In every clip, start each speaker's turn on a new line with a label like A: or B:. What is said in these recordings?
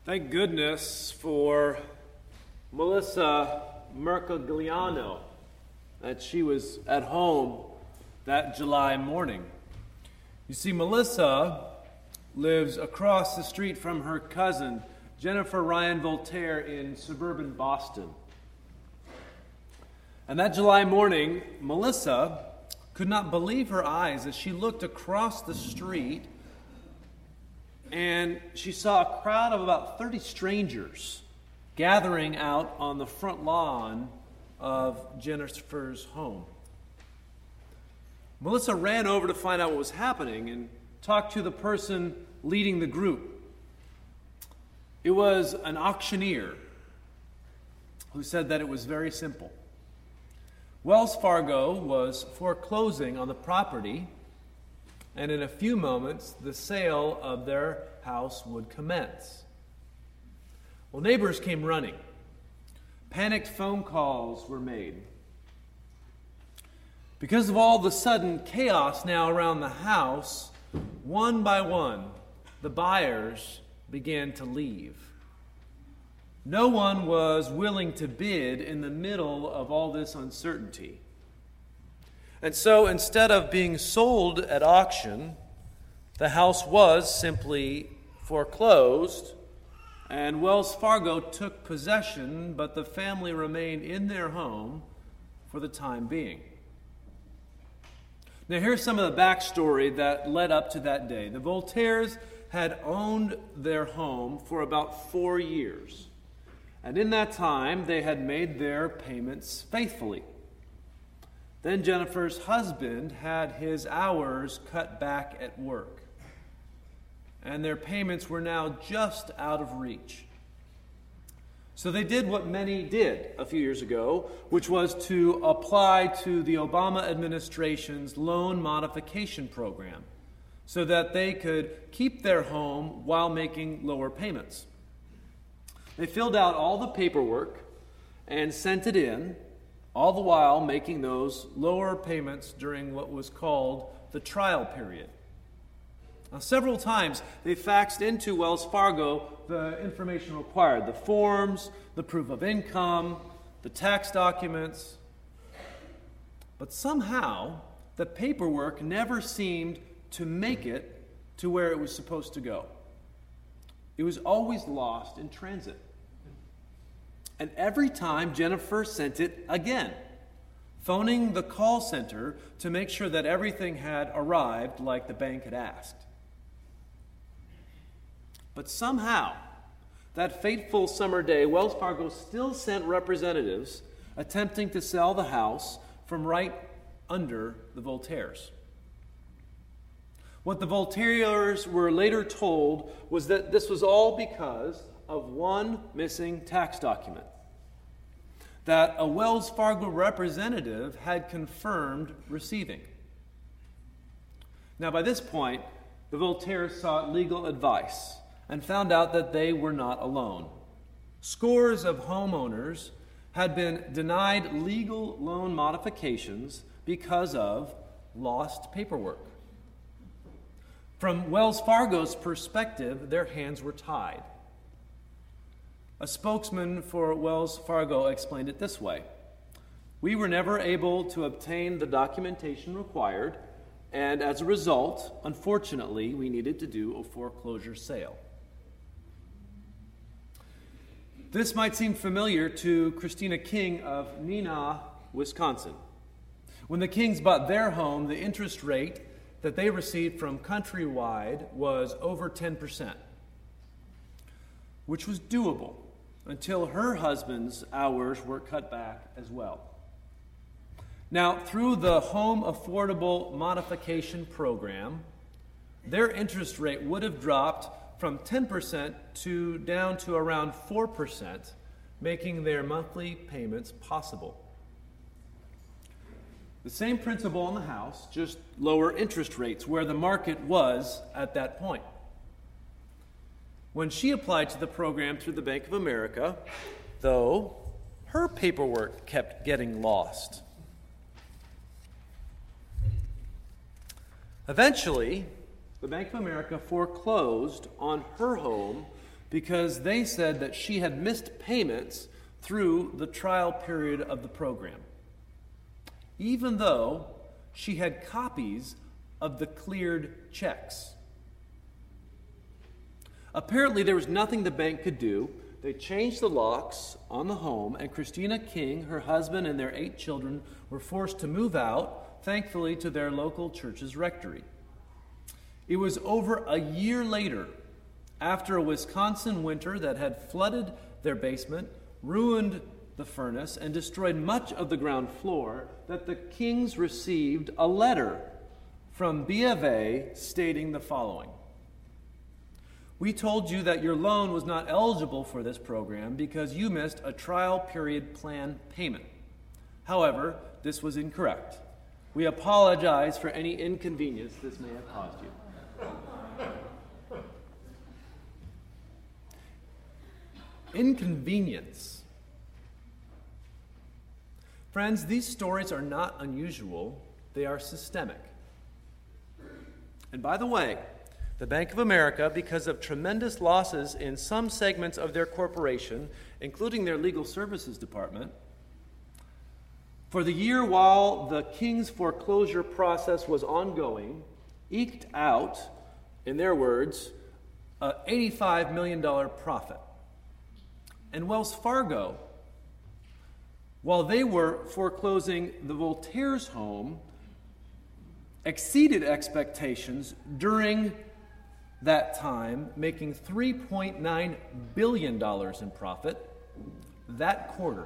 A: Thank goodness for Melissa Mercogliano that she was at home that July morning. You see, Melissa lives across the street from her cousin, Jennifer Ryan Voltaire, in suburban Boston. And that July morning, Melissa could not believe her eyes as she looked across the street and she saw a crowd of about 30 strangers gathering out on the front lawn of Jennifer's home. Melissa ran over to find out what was happening and talked to the person leading the group. It was an auctioneer who said that it was very simple. Wells Fargo was foreclosing on the property, and in a few moments, the sale of their house would commence. Well, neighbors came running. Panicked phone calls were made. Because of all the sudden chaos now around the house, one by one, the buyers began to leave. No one was willing to bid in the middle of all this uncertainty. And so instead of being sold at auction, the house was simply foreclosed, and Wells Fargo took possession, but the family remained in their home for the time being. Now here's some of the backstory that led up to that day. The Voltaires had owned their home for about 4 years, and in that time they had made their payments faithfully. Then Jennifer's husband had his hours cut back at work, and their payments were now just out of reach. So they did what many did a few years ago, which was to apply to the Obama administration's loan modification program so that they could keep their home while making lower payments. They filled out all the paperwork and sent it in, all the while making those lower payments during what was called the trial period. Now, several times they faxed into Wells Fargo the information required, the forms, the proof of income, the tax documents. But somehow the paperwork never seemed to make it to where it was supposed to go. It was always lost in transit. And every time Jennifer sent it again, phoning the call center to make sure that everything had arrived like the bank had asked. But somehow, that fateful summer day, Wells Fargo still sent representatives attempting to sell the house from right under the Voltaires. What the Voltaires were later told was that this was all because of one missing tax document that a Wells Fargo representative had confirmed receiving. Now, by this point, the Voltaires sought legal advice and found out that they were not alone. Scores of homeowners had been denied legal loan modifications because of lost paperwork. From Wells Fargo's perspective, their hands were tied. A spokesman for Wells Fargo explained it this way: "We were never able to obtain the documentation required, and as a result, unfortunately, we needed to do a foreclosure sale." This might seem familiar to Christina King of Neenah, Wisconsin. When the Kings bought their home, the interest rate that they received from Countrywide was over 10%, which was doable until her husband's hours were cut back as well. Now, through the Home Affordable Modification Program, their interest rate would have dropped from 10% down to around 4%, making their monthly payments possible. The same principle in the house, just lower interest rates where the market was at that point. When she applied to the program through the Bank of America, though, her paperwork kept getting lost. Eventually, the Bank of America foreclosed on her home because they said that she had missed payments through the trial period of the program, even though she had copies of the cleared checks. Apparently, there was nothing the bank could do. They changed the locks on the home, and Christina King, her husband, and their 8 children were forced to move out, thankfully, to their local church's rectory. It was over a year later, after a Wisconsin winter that had flooded their basement, ruined the furnace, and destroyed much of the ground floor, that the Kings received a letter from B of A stating the following: "We told you that your loan was not eligible for this program because you missed a trial period plan payment. However, this was incorrect. We apologize for any inconvenience this may have caused you." Inconvenience. Friends, these stories are not unusual. They are systemic. And by the way, the Bank of America, because of tremendous losses in some segments of their corporation, including their legal services department, for the year while the King's foreclosure process was ongoing, eked out, in their words, an $85 million profit. And Wells Fargo, while they were foreclosing the Voltaire's home, exceeded expectations during that time, making $3.9 billion in profit that quarter.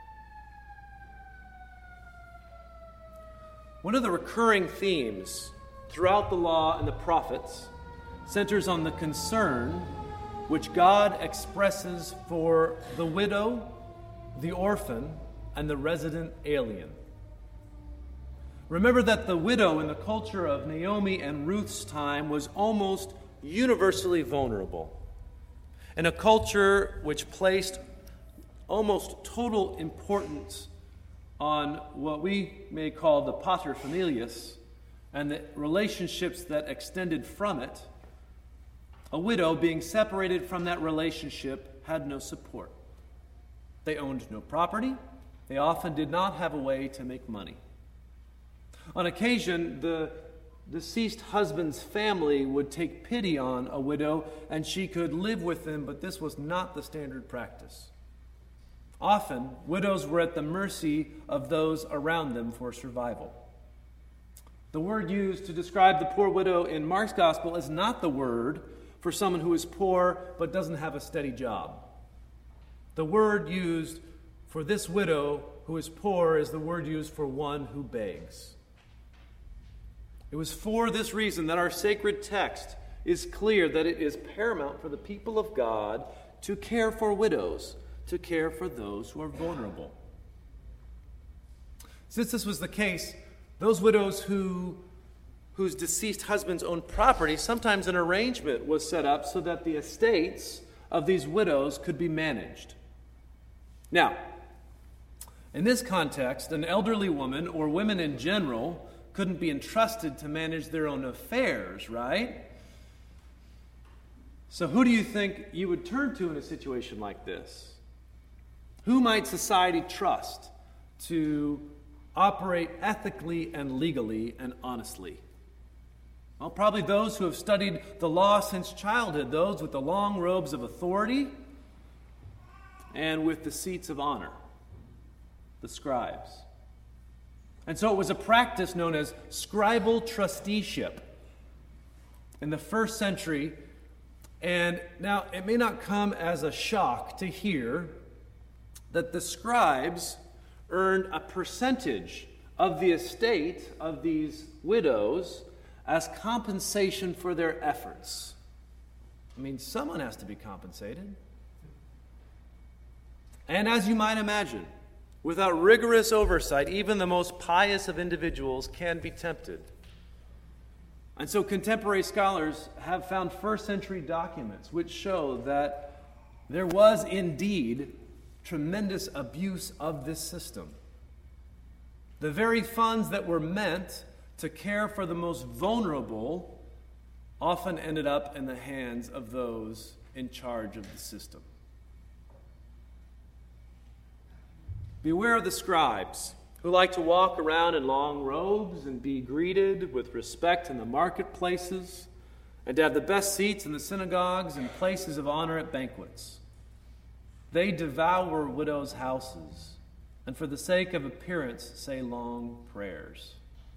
A: One of the recurring themes throughout the law and the prophets centers on the concern which God expresses for the widow, the orphan, and the resident alien. Remember that the widow in the culture of Naomi and Ruth's time was almost universally vulnerable, in a culture which placed almost total importance on what we may call the paterfamilias and the relationships that extended from it. A widow, being separated from that relationship, had no support. They owned no property. They often did not have a way to make money. On occasion, the deceased husband's family would take pity on a widow, and she could live with them, but this was not the standard practice. Often, widows were at the mercy of those around them for survival. The word used to describe the poor widow in Mark's gospel is not the word for someone who is poor but doesn't have a steady job. The word used for this widow who is poor is the word used for one who begs. It was for this reason that our sacred text is clear that it is paramount for the people of God to care for widows, to care for those who are vulnerable. Since this was the case, those widows whose deceased husbands owned property, sometimes an arrangement was set up so that the estates of these widows could be managed. Now, in this context, an elderly woman or women in general couldn't be entrusted to manage their own affairs, right? So who do you think you would turn to in a situation like this? Who might society trust to operate ethically and legally and honestly? Well, probably those who have studied the law since childhood, those with the long robes of authority and with the seats of honor, the scribes. And so it was a practice known as scribal trusteeship in the first century. And now it may not come as a shock to hear that the scribes earned a percentage of the estate of these widows as compensation for their efforts. I mean, someone has to be compensated. And as you might imagine, without rigorous oversight, even the most pious of individuals can be tempted. And so contemporary scholars have found first century documents which show that there was indeed tremendous abuse of this system. The very funds that were meant to care for the most vulnerable often ended up in the hands of those in charge of the system. Beware of the scribes who like to walk around in long robes and be greeted with respect in the marketplaces and to have the best seats in the synagogues and places of honor at banquets. They devour widows' houses and for the sake of appearance say long prayers.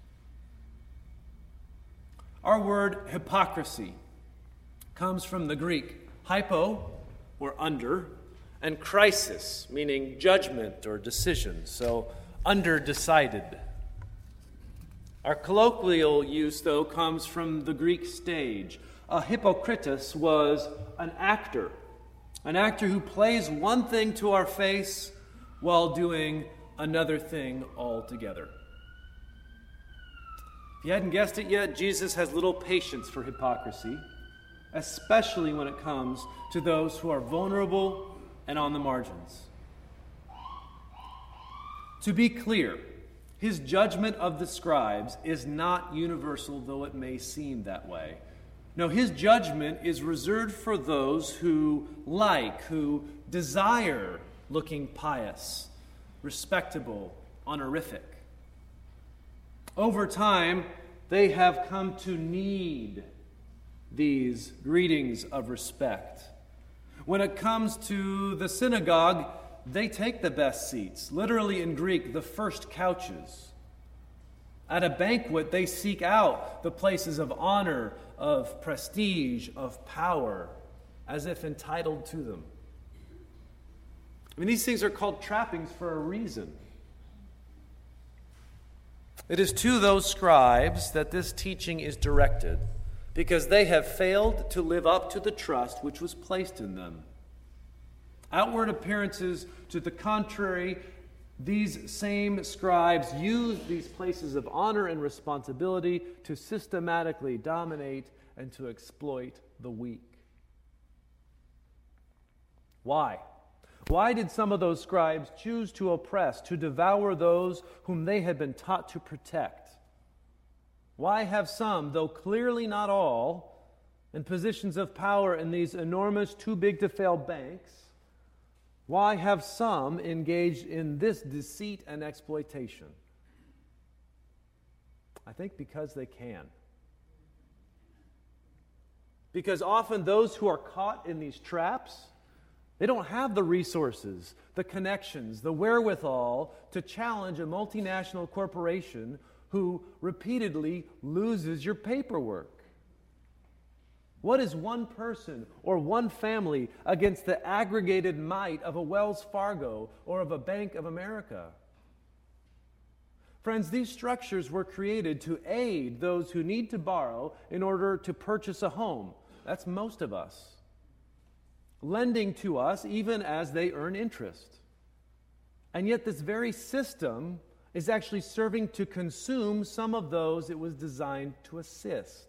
A: Our word hypocrisy comes from the Greek hypo, or under, and crisis, meaning judgment or decision, so under-decided. Our colloquial use, though, comes from the Greek stage. A hypocritus was an actor who plays one thing to our face while doing another thing altogether. If you hadn't guessed it yet, Jesus has little patience for hypocrisy, especially when it comes to those who are vulnerable and on the margins. To be clear, his judgment of the scribes is not universal, though it may seem that way. No, his judgment is reserved for those who desire looking pious, respectable, honorific. Over time, they have come to need these greetings of respect. When it comes to the synagogue, they take the best seats, literally in Greek, the first couches. At a banquet, they seek out the places of honor, of prestige, of power, as if entitled to them. I mean, these things are called trappings for a reason. It is to those scribes that this teaching is directed, because they have failed to live up to the trust which was placed in them. Outward appearances to the contrary, these same scribes use these places of honor and responsibility to systematically dominate and to exploit the weak. Why? Why did some of those scribes choose to oppress, to devour those whom they had been taught to protect? Why have some, though clearly not all, in positions of power in these enormous, too-big-to-fail banks, why have some engaged in this deceit and exploitation? I think because they can. Because often those who are caught in these traps, they don't have the resources, the connections, the wherewithal to challenge a multinational corporation who repeatedly loses your paperwork. What is one person or one family against the aggregated might of a Wells Fargo or of a Bank of America? Friends, these structures were created to aid those who need to borrow in order to purchase a home. That's most of us. Lending to us even as they earn interest. And yet this very system is actually serving to consume some of those it was designed to assist.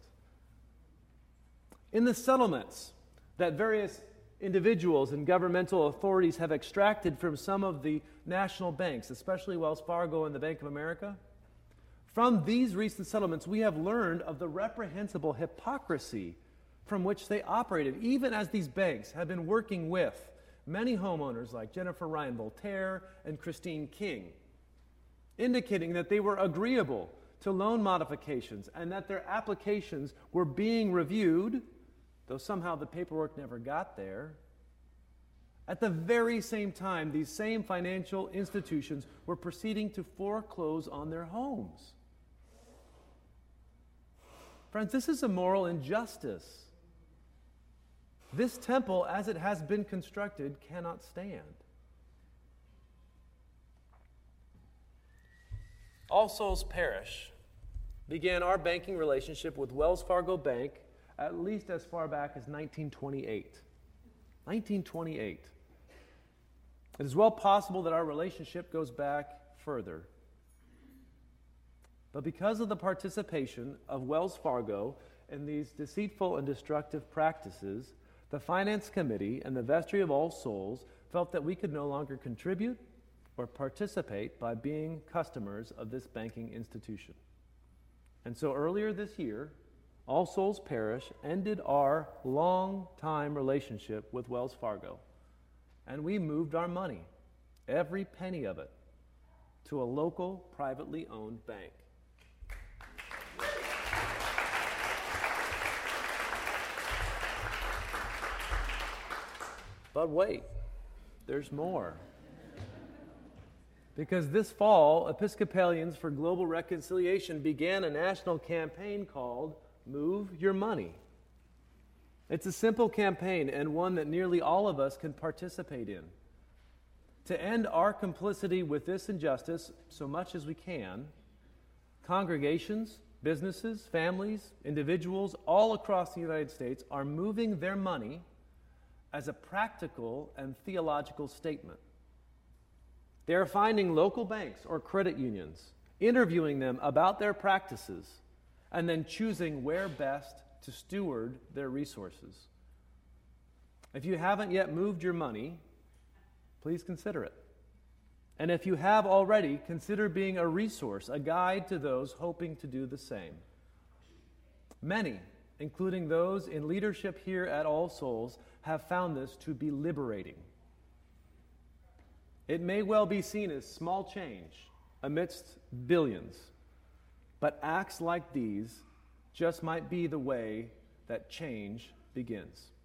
A: In the settlements that various individuals and governmental authorities have extracted from some of the national banks, especially Wells Fargo and the Bank of America, from these recent settlements, we have learned of the reprehensible hypocrisy from which they operated, even as these banks have been working with many homeowners like Jennifer Ryan Voltaire and Christine King, indicating that they were agreeable to loan modifications and that their applications were being reviewed, though somehow the paperwork never got there. At the very same time, these same financial institutions were proceeding to foreclose on their homes. Friends, this is a moral injustice. This temple, as it has been constructed, cannot stand. All Souls Parish began our banking relationship with Wells Fargo Bank at least as far back as 1928. 1928. It is well possible that our relationship goes back further. But because of the participation of Wells Fargo in these deceitful and destructive practices, the Finance Committee and the Vestry of All Souls felt that we could no longer contribute or participate by being customers of this banking institution. And so earlier this year, All Souls Parish ended our long-time relationship with Wells Fargo, and we moved our money, every penny of it, to a local, privately owned bank. But wait, there's more. Because this fall, Episcopalians for Global Reconciliation began a national campaign called Move Your Money. It's a simple campaign and one that nearly all of us can participate in. To end our complicity with this injustice so much as we can, congregations, businesses, families, individuals all across the United States are moving their money as a practical and theological statement. They are finding local banks or credit unions, interviewing them about their practices, and then choosing where best to steward their resources. If you haven't yet moved your money, please consider it. And if you have already, consider being a resource, a guide to those hoping to do the same. Many, including those in leadership here at All Souls, have found this to be liberating. It may well be seen as small change amidst billions, but acts like these just might be the way that change begins.